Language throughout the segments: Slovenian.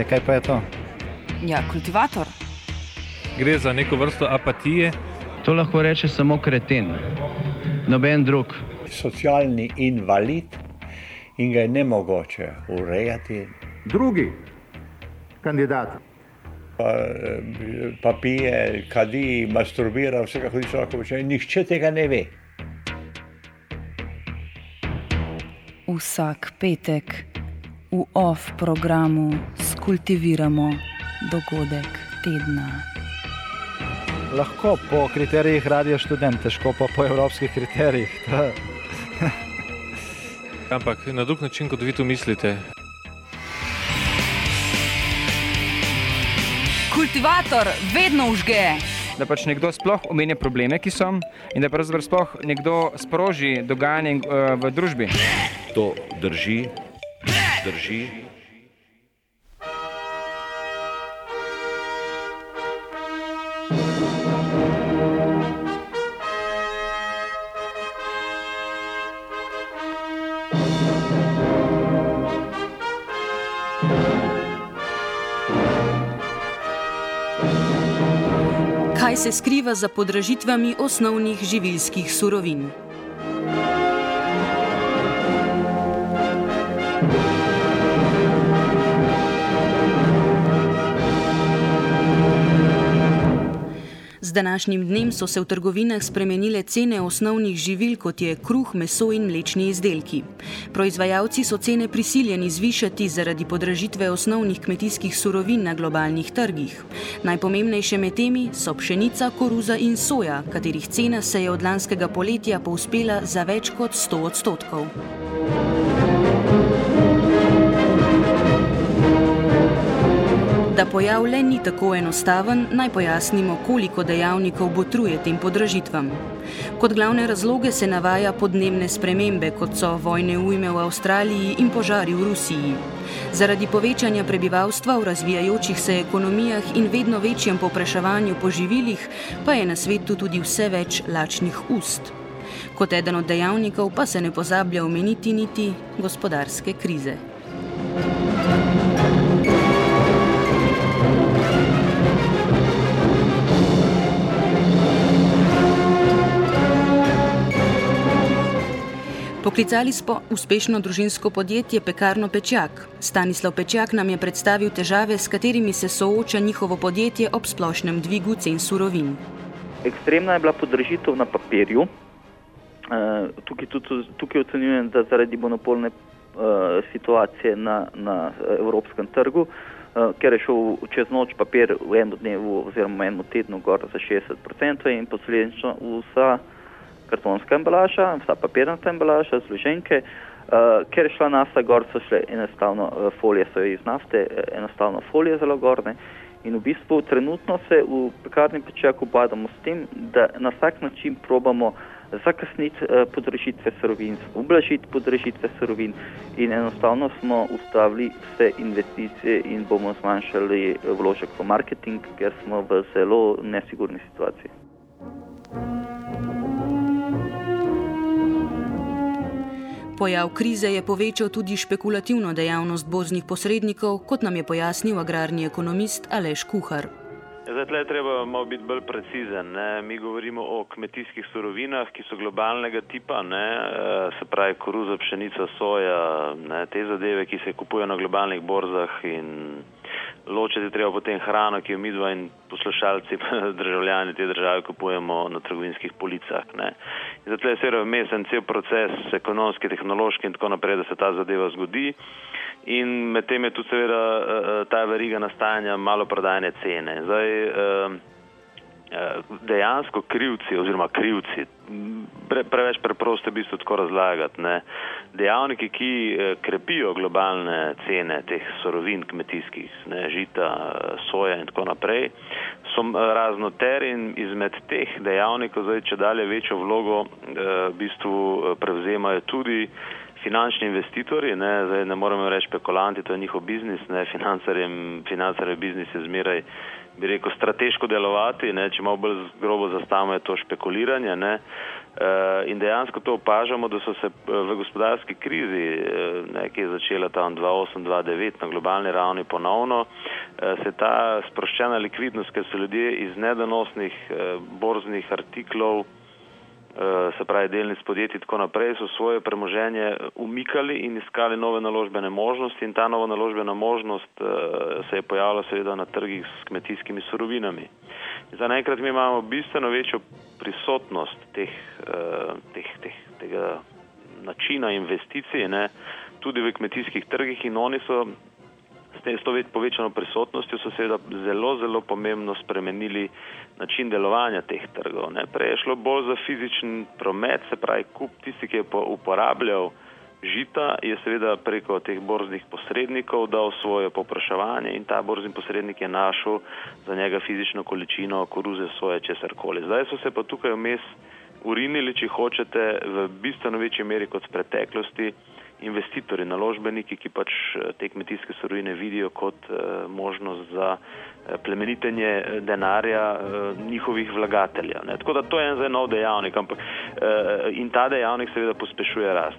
Ja, kaj pa je to? Ja, kultivator. Gre za neko vrsto apatije. To lahko reče samo kreten, noben drug. Socialni invalid in ga je nemogoče urejati. Drugi kandidat. Pa pije, kadi, masturbira, vse kako človek počne. Nihče tega ne ve. Vsak petek v OFF programu skultiviramo dogodek tedna. Lahko po kriterijih Radio Študent, težko pa po evropskih kriterijih. Ampak na drug način, kot vi to mislite. Kultivator vedno užge. Da pač nekdo sploh omenja probleme, ki so, in da pravzaprav sploh nekdo sproži dogajanje v družbi. To drži. Kaj se skriva za podražitvami osnovnih živilskih surovin? Z današnjim dnem so se v trgovinah spremenile cene osnovnih živil, kot je kruh, meso in mlečni izdelki. Proizvajalci so cene prisiljeni zvišati zaradi podražitve osnovnih kmetijskih surovin na globalnih trgih. Najpomembnejše med temi so pšenica, koruza in soja, katerih cena se je od lanskega poletja povzpela za več kot 100%. Da pojav le ni tako enostaven, naj pojasnimo, koliko dejavnikov botruje tem podražitvam. Kot glavne razloge se navaja podnebne spremembe, kot so vojne ujme v Avstraliji in požari v Rusiji. Zaradi povečanja prebivalstva v razvijajočih se ekonomijah in vedno večjem povpraševanju po živilih pa je na svetu tudi vse več lačnih ust. Kot eden od dejavnikov pa se ne pozablja omeniti niti gospodarske krize. Poklicali smo uspešno družinsko podjetje Pekarno Pečjak. Stanislav Pečjak nam je predstavil težave, s katerimi se sooča njihovo podjetje ob splošnem dvigu cen surovin. Ekstremna je bila podražitev na papirju. Tukaj ocenjujem, da zaradi monopolne situacije na evropskem trgu, ker je šel čez noč papir v enem dnevu oziroma v enem tednu gor za 60% in posledično vsa kartonska embalaža, vsa papirnata embalaža, zloženke, ker je šla nafta gor, so šle enostavno folije, so iz nafte, enostavno folije zelo gorne. In v bistvu trenutno se v Pekarni Pečjak ubadamo s tem, da na vsak način probamo zakasniti podražitve surovin, ublažiti podražitve surovin in enostavno smo ustavili vse investicije in bomo zmanjšali vložek v marketing, ker smo v zelo nesigurni situaciji. Pojav krize je povečal tudi špekulativno dejavnost borznih posrednikov, kot nam je pojasnil agrarni ekonomist Aleš Kuhar. Zdaj, tle je treba malo biti bolj precizen. Mi govorimo o kmetijskih surovinah, ki so globalnega tipa, se pravi koruza, pšenica, soja, te zadeve, ki se kupujejo na globalnih borzah in ločiti treba potem hrano, ki jo midva in poslušalci, državljani te države kupujemo na trgovinskih policah. In zato je seveda vmes en cel proces, ekonomski, tehnološki in tako naprej, da se ta zadeva zgodi. In med tem je tudi seveda ta veriga nastajanja maloprodajne cene. Zdaj, dejansko krivci, preveč preprosto je v bistvu tako razlagati, dejavniki, ki krepijo globalne cene teh surovin kmetijskih, žita, soja in tako naprej, so raznoteri in izmed teh dejavnikov zdaj čedalje večjo vlogo v bistvu prevzemajo tudi finančni investitorji, zdaj ne moremo reči špekulanti, to je njihov biznis, financerjev biznis je zmeraj bi rekel, strateško delovati, ne, če malo bolj grobo zastavimo, je to špekuliranje, ne. In dejansko to opažamo, da so se v gospodarski krizi, ne, ki je začela tam 2008-2009 na globalni ravni ponovno, se ta sproščena likvidnost, ker so ljudje iz nedonosnih borznih artiklov, se pravi delnic podjetij tako naprej, so svoje premoženje umikali in iskali nove naložbene možnosti in ta nova naložbena možnost se je pojavila seveda na trgih s kmetijskimi surovinami. In za naenkrat mi imamo bistveno večjo prisotnost tega načina investicij, ne, tudi v kmetijskih trgih in oni so s to povečano prisotnostjo so seveda zelo, zelo pomembno spremenili način delovanja teh trgov. Ne. Prej je šlo bolj za fizičen promet, se pravi kup tisti, ki je uporabljal žita, je seveda preko teh borznih posrednikov dal svoje povpraševanje in ta borzni posrednik je našel za njega fizično količino koruze, soje, česarkoli. Zdaj so se pa tukaj vmes urinili, če hočete, v bistveno večji meri kot v preteklosti investitorji, naložbeniki, ki pač te kmetijske surovine vidijo kot možnost za plemenitenje denarja njihovih vlagateljev. Ne. Tako da to je en nov dejavnik, ampak in ta dejavnik seveda pospešuje rast.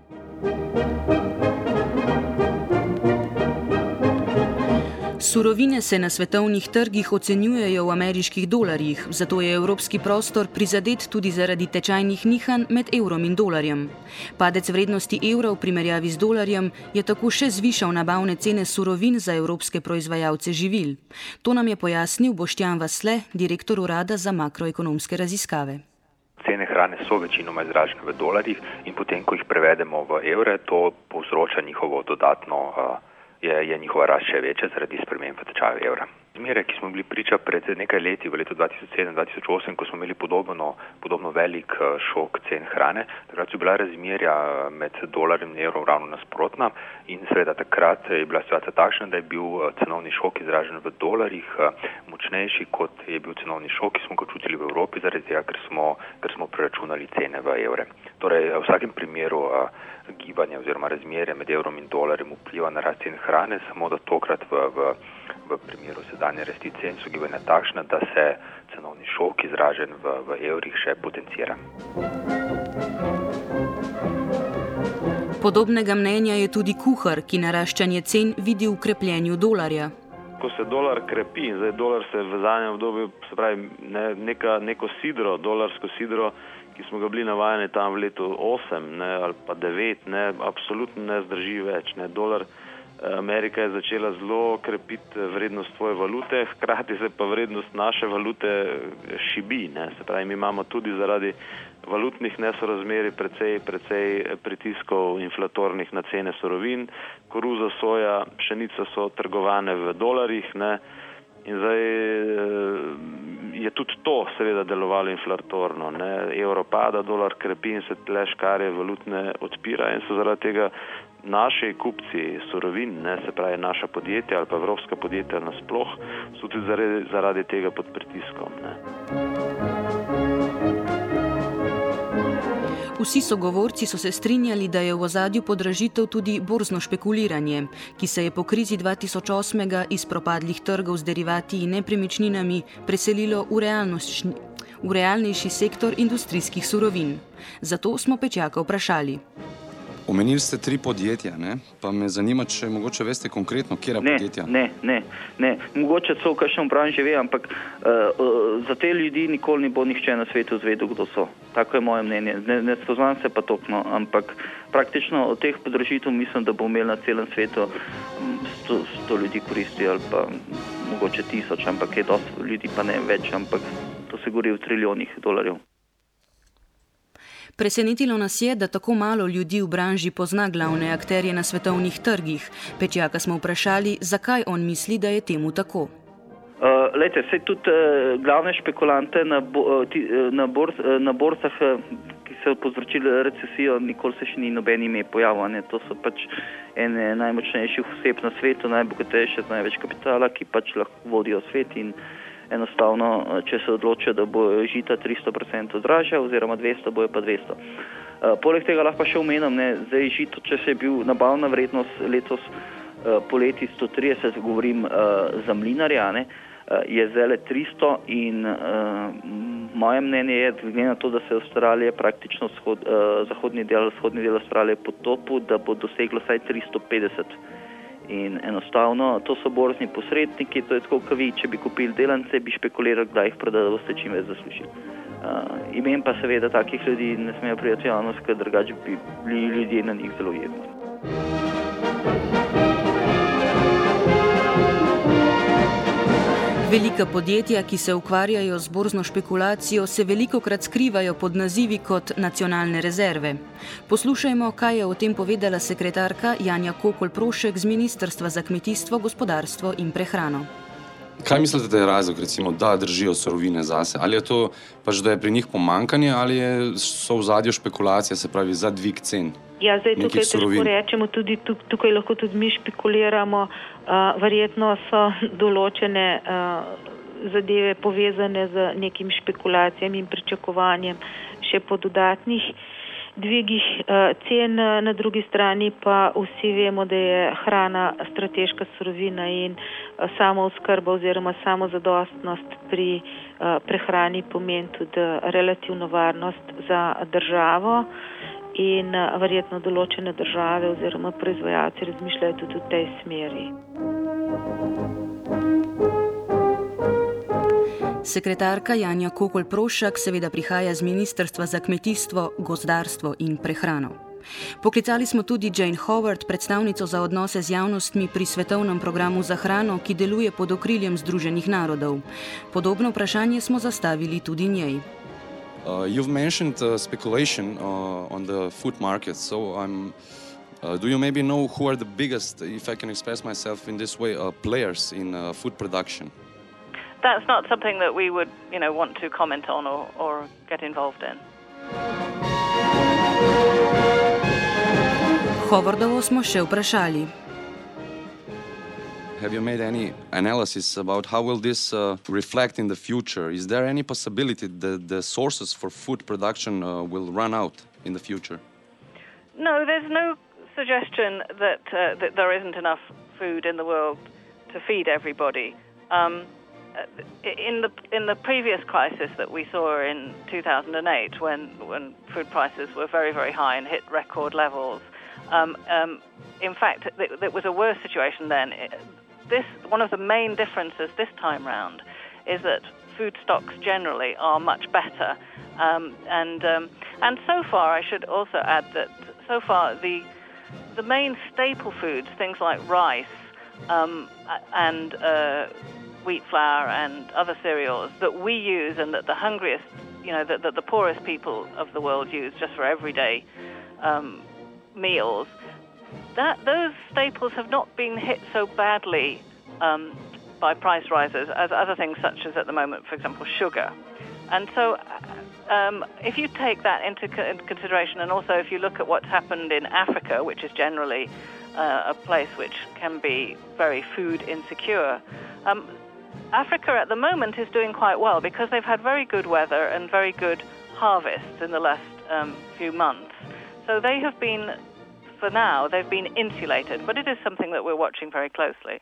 Surovine se na svetovnih trgih ocenjujejo v ameriških dolarjih, zato je evropski prostor prizadet tudi zaradi tečajnih nihanj med evrom in dolarjem. Padec vrednosti evra v primerjavi z dolarjem je tako še zvišal nabavne cene surovin za evropske proizvajalce živil. To nam je pojasnil Boštjan Vasle, direktor Urada za makroekonomske raziskave. Cene hrane so večinoma izražene v dolarjih in potem, ko jih prevedemo v evre, to povzroča njihovo dodatno je njihova rast še večja zaradi sprememb v tečaju evra. Razmere, ki smo bili priča pred nekaj leti, v letu 2007-2008, ko smo imeli podobno velik šok cen hrane, takrat so bila razmerja med dolarjem in evrom ravno nasprotna in seveda takrat je bila situacija takšna, da je bil cenovni šok izražen v dolarjih močnejši, kot je bil cenovni šok, ki smo ga čutili v Evropi, zaradi tega, ker smo preračunali cene v evre. Torej, v vsakem primeru gibanje oziroma razmerje med evrom in dolarjem vpliva na rast cen hrane, samo da tokrat v primeru sedanje rasti cen so gibanja takšna, da se cenovni šok izražen v evrih še potencira. Podobnega mnenja je tudi kuhar, ki naraščanje cen vidi v krepljenju dolarja. Ko se dolar krepi, zdaj dolar se v zadnjem obdobju, se pravi neko sidro, dolarsko sidro, ki smo ga bili navajeni tam v letu 8 ali pa 9, absolutno ne zdrži več. Dolar Amerika je začela zelo krepiti vrednost svoje valute, hkrati se pa vrednost naše valute šibi. Se pravi, mi imamo tudi zaradi valutnih nesorazmerij precej pritiskov inflatornih na cene surovin. Koruza, soja, pšenica so trgovane v dolarjih, in zdaj je tudi to seveda delovalo inflatorno. Evro pada, dolar krepi in se tle škarje valutne odpira in so zaradi tega naši kupci surovin, se pravi naša podjetja ali pa evropska podjetja nasploh, so tudi zaradi tega pod pritiskom. Vsi sogovorci so se strinjali, da je v ozadju podražitev tudi borzno špekuliranje, ki se je po krizi 2008 iz propadlih trgov z derivati in nepremičninami preselilo v realnejši sektor industrijskih surovin. Zato smo Pečjaka vprašali. Omenili ste 3 podjetja, pa me zanima, če mogoče veste konkretno, katera podjetja. Ne. Mogoče so v kakšnem upravnem že ve, ampak za te ljudi nikoli ne bo nihče na svetu zvedel, kdo so. Tako je moje mnenje. Ne spoznam se pa tokno, ampak praktično od teh podražitev mislim, da bo imel na celem svetu 100 ljudi koristi ali pa mogoče 1000, ampak je dosti ljudi pa ne več, ampak to se govori v trilijonih dolarjev. Presenetilo nas je, da tako malo ljudi v branži pozna glavne akterje na svetovnih trgih. Pečjaka smo vprašali, zakaj on misli, da je temu tako. Lejte, saj tudi glavne špekulante na borzah, ki so povzročili recesijo, nikoli se še ni noben ime pojavil. To so pač ene najmočnejših oseb na svetu, najbogatejše z največ kapitala, ki pač lahko vodijo svet in enostavno, če se odločijo, da bo žita 300% dražja oziroma 200, bojo pa 200. Poleg tega lahko še omenim, zdaj žito, če se je bil nabavna vrednost letos poleti 130, govorim za mlinarja, je zdaj 300 in moje mnenje je, glede na to, da se Avstralija praktično zahodni del Avstralije potopil, da bo doseglo vsaj 350. In enostavno, to so borzni posredniki, to je tako, kot vi, če bi kupili delance, bi špekulirali, kdaj jih prodali, da boste čim več zaslužili. Imen pa seveda takih ljudi ne smejo prijeti javnost, ker drugače bi bili ljudje na njih zelo jedni. Velika podjetja, ki se ukvarjajo z borzno špekulacijo, se velikokrat skrivajo pod nazivi kot nacionalne rezerve. Poslušajmo, kaj je o tem povedala sekretarka Janja Kokol-Prošek z Ministrstva za kmetijstvo, gospodarstvo in prehrano. Kaj mislite, da je razlog, recimo, da držijo surovine zase? Ali je to pač, da je pri njih pomanjkanje, ali so v zadju špekulacije, se pravi za dvig cen? Ja, zdaj tukaj težko rečemo, tudi tukaj lahko tudi mi špekuliramo. Verjetno so določene zadeve povezane z nekim špekulacijami in pričakovanjem še po dodatnih dvigih cen. Na drugi strani pa vsi vemo, da je hrana strateška surovina in samooskrba oziroma samozadostnost pri prehrani pomeni tudi relativno varnost za državo. In verjetno določene države oziroma proizvajalci razmišljajo tudi v tej smeri. Sekretarka Janja Kokol-Prošek seveda prihaja z Ministrstva za kmetijstvo, gozdarstvo in prehrano. Poklicali smo tudi Jane Howard, predstavnico za odnose z javnostmi pri Svetovnem programu za hrano, ki deluje pod okriljem Združenih narodov. Podobno vprašanje smo zastavili tudi njej. You've mentioned speculation on the food market, so do you maybe know who are the biggest, if I can express myself in this way, players in food production? That's not something that we would, want to comment on or get involved in. Howardovo smo še vprašali. Have you made any analysis about how will this reflect in the future? Is there any possibility that the sources for food production will run out in the future? No, there's no suggestion that there isn't enough food in the world to feed everybody. In the previous crisis that we saw in 2008, when food prices were very, very high and hit record levels, in fact, it was a worse situation then. One of the main differences this time round is that food stocks generally are much better, and so far I should also add that so far the main staple foods, things like rice and wheat flour and other cereals that we use and that the hungriest, that the poorest people of the world use just for everyday meals. Those staples have not been hit so badly by price rises as other things such as at the moment, for example, sugar. And so if you take that into consideration, and also if you look at what's happened in Africa, which is generally a place which can be very food insecure, Africa at the moment is doing quite well because they've had very good weather and very good harvests in the last few months. So they have been, for now, they've been insulated, but it is something that we're watching very closely.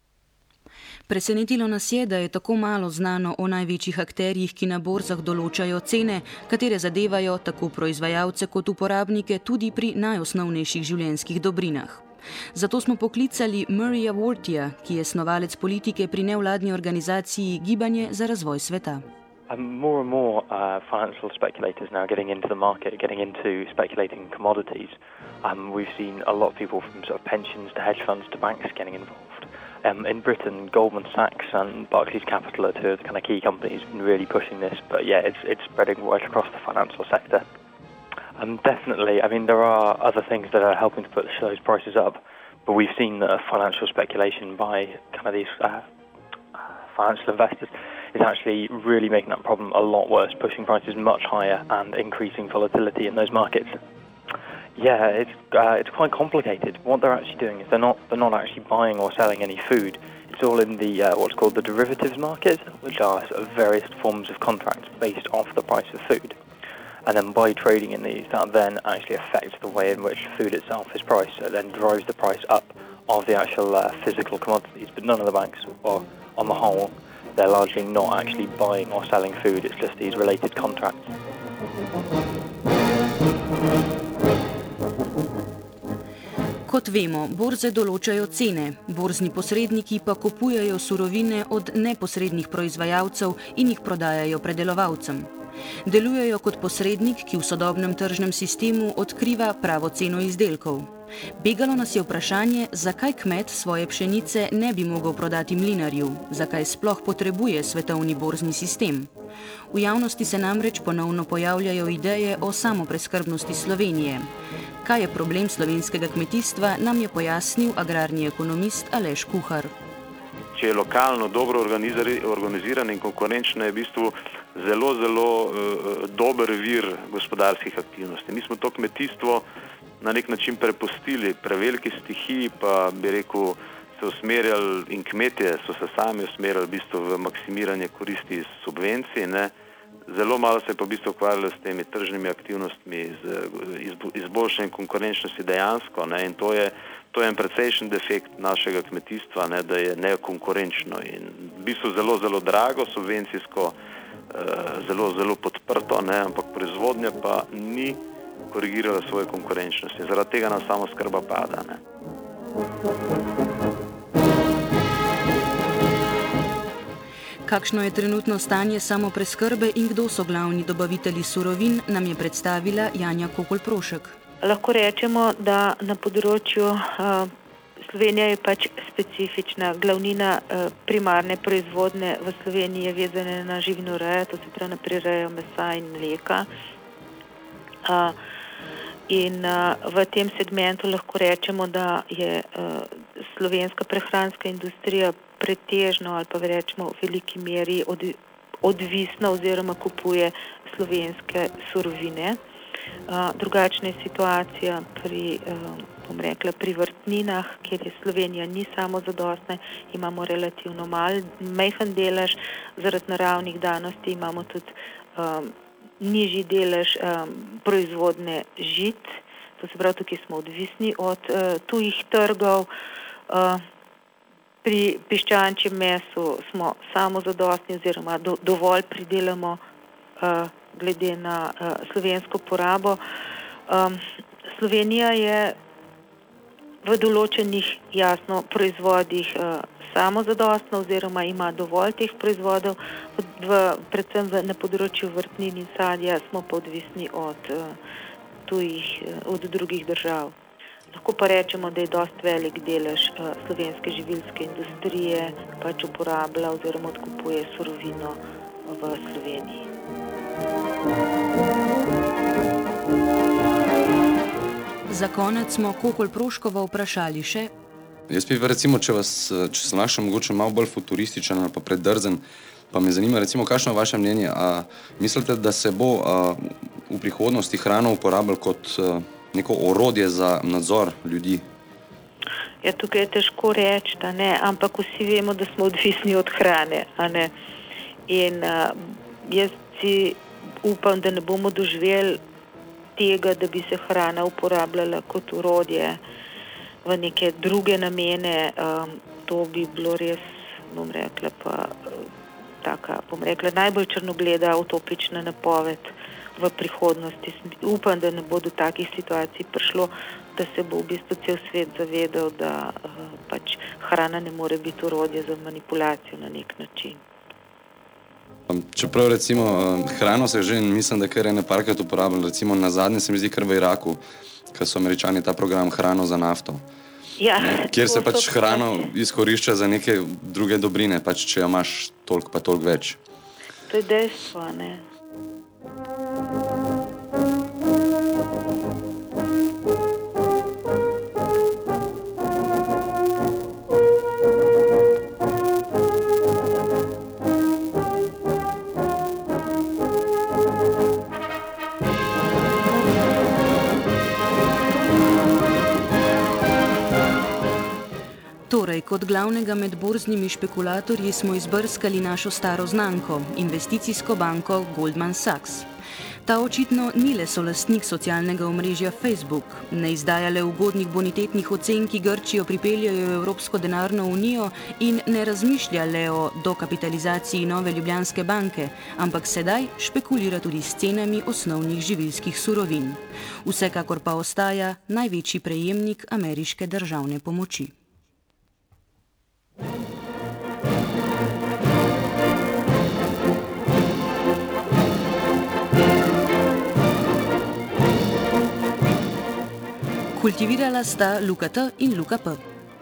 Presenetilo nas je, da je tako malo znano o največjih akterjih, ki na borzah določajo cene, katere zadevajo tako proizvajalce kot uporabnike tudi pri najosnovnejših življenjskih dobrinah. Zato smo poklicali Murraya Wortija, ki je snovalec politike pri nevladni organizaciji Gibanje za razvoj sveta. More and more financial speculators now getting into the market, getting into speculating commodities. We've seen a lot of people from sort of pensions to hedge funds to banks getting involved. In Britain, Goldman Sachs and Barclays Capital are two of the kind of key companies been really pushing this. But yeah, it's spreading right across the financial sector. Definitely, I mean, there are other things that are helping to put those prices up. But we've seen that financial speculation by kind of these financial investors is actually really making that problem a lot worse, pushing prices much higher and increasing volatility in those markets. Yeah, it's quite complicated. What they're actually doing is they're not actually buying or selling any food. It's all in the what's called the derivatives market, which are sort of various forms of contracts based off the price of food. And then by trading in these, that then actually affects the way in which food itself is priced. So it then drives the price up of the actual physical commodities. But none of the banks, or on the whole, they're largely not actually buying or selling food, it's just these related contracts. Kot vemo, borze določajo cene, borzni posredniki pa kupujejo surovine od neposrednih proizvajalcev in jih prodajajo predelovalcem. Delujejo kot posrednik, ki v sodobnem tržnem sistemu odkriva pravo ceno izdelkov. Begalo nas je vprašanje, zakaj kmet svoje pšenice ne bi mogel prodati mlinarju, zakaj sploh potrebuje svetovni borzni sistem. V javnosti se namreč ponovno pojavljajo ideje o samopreskrbnosti Slovenije. Kaj je problem slovenskega kmetijstva, nam je pojasnil agrarni ekonomist Aleš Kuhar. Če je lokalno dobro organiziran in konkurenčno, je v bistvu zelo dober vir gospodarskih aktivnosti. Mi smo to kmetijstvo na nek način prepustili preveliki stihiji, pa bi rekel, se usmerjali in kmetje so se sami usmerjali v bistvu v maksimiranje koristi iz subvencij, ne. Zelo malo se je pa v bistvu ukvarjalo s temi tržnimi aktivnostmi, z izboljšanjem konkurenčnosti dejansko, ne, in to je en precejšen defekt našega kmetijstva, ne, da je nekonkurenčno in v bistvu zelo drago, subvencijsko zelo podprto, ne, ampak proizvodnja pa ni korigirala svoje konkurenčnosti. Zaradi tega nam samoskrba pada, ne. Kakšno je trenutno stanje samopreskrbe in kdo so glavni dobavitelji surovin, nam je predstavila Janja Kokol-Prošek. Lahko rečemo, da na področju Slovenija je pač specifična. Glavnina primarne proizvodne v Sloveniji je vezana na živinorejo, to se pravi na prirejo mesa in mleka. In v tem segmentu lahko rečemo, da je slovenska prehranska industrija pretežno ali pa rečemo v veliki meri odvisna oziroma kupuje slovenske surovine. Drugačna je situacija pri vrtninah, kjer je Slovenija ni samozadostna, imamo relativno majhen delež, zaradi naravnih danosti imamo tudi nižji delež proizvodne žit, to se pravi, tukaj smo odvisni od tujih trgov. Pri piščančjem mesu smo samozadostni oziroma dovolj pridelamo glede na slovensko porabo. Slovenija je v določenih jasno proizvodih samozadostna oziroma ima dovolj teh proizvodov, predvsem na področju vrtnin in sadja smo pa odvisni od drugih držav. Lahko pa rečemo, da je dosti velik delež slovenske živilske industrije pač uporablja oziroma odkupuje surovino v Sloveniji. Za konec smo Kokol-Proškovo vprašali še. Jaz bi recimo, če sem našel mogoče malo bolj futurističen ali pa predrzen, pa me zanima recimo, kakšno je vaše mnenje. Mislite, da se bo v prihodnosti hrano uporabljalo kot neko orodje za nadzor ljudi? Ja, tukaj je težko reči, ampak vsi vemo, da smo odvisni od hrane. In jaz si upam, da ne bomo doživeli tega, da bi se hrana uporabljala kot orodje v neke druge namene. To bi bilo res, najbolj črnogleda utopična napoved v prihodnosti. Upam, da ne bo do takih situacij prišlo, da se bo v bistvu cel svet zavedal, da pač hrana ne more biti orodje za manipulacijo na nek način. Čeprav recimo hrano se že mislim, da kar je nekajkrat uporabljalo, recimo nazadnje se mi zdi kar v Iraku, ker so Američani ta program Hrano za nafto. Ja, kjer se pač hrano izkorišča za neke druge dobrine, pač če jo imaš toliko pa toliko več. To je dejstvo, ne? Torej, kot glavnega med borznimi špekulatorji smo izbrskali našo staro znanko, investicijsko banko Goldman Sachs. Ta očitno ni le solastnik socialnega omrežja Facebook, ne izdaja le ugodnih bonitetnih ocen, ki Grčijo pripeljajo v Evropsko denarno unijo in ne razmišlja le o dokapitalizaciji Nove Ljubljanske banke, ampak sedaj špekulira tudi s cenami osnovnih živilskih surovin. Vsekakor pa ostaja največji prejemnik ameriške državne pomoči. Kultivirala sta Luka T in Luka P.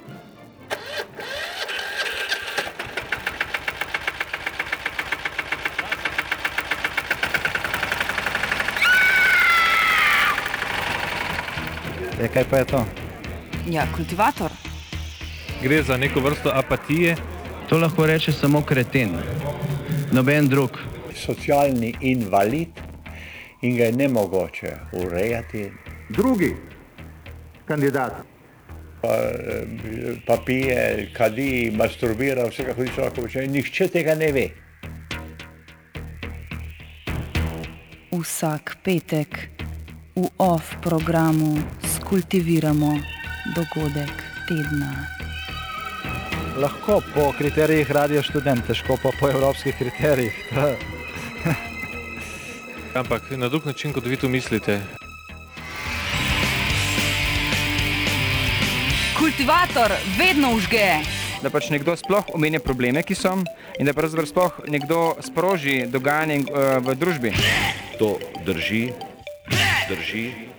Kaj pa je to? Ja, kultivator. Gre za neko vrsto apatije. To lahko reče samo kreten, noben drug. Socialni invalid in ga je nemogoče urejati. Drugi kandidat. Pa pije, kadi, masturbira, vsega hodi človeka počne. Nihče tega ne ve. Vsak petek v OFF programu skultiviramo dogodek tedna. Lahko po kriterijih Radio Študent, težko pa po evropskih kriterijih. Ampak na drug način, kot vi to mislite. Kultivator vedno vžge. Da pač nekdo sploh omenja probleme, ki so, in da pravzaprav sploh nekdo sproži dogajanje v družbi. To drži.